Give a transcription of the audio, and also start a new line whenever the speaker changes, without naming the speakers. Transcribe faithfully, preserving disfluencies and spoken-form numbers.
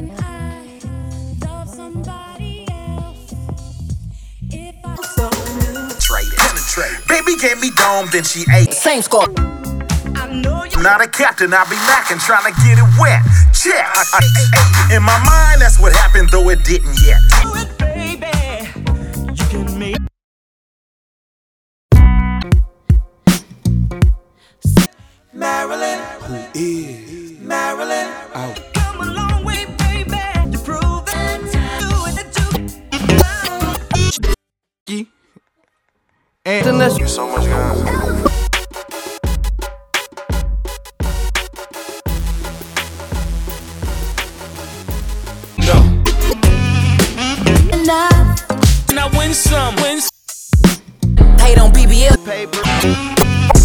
I love somebody else. If I
Penetrate. Baby gave me dome, then she ate.
Same score.
I'm not a captain, I be knocking, trying to get it wet. Check. In my mind, that's what happened, though it didn't yet.
Do it, baby. You can make Marilyn.
Who is
Marilyn?
out?
Come a long way, baby. You prove it. Do it that you.
And there's so much guns.
Now win some, win some.
Paid on B B L.
Paper.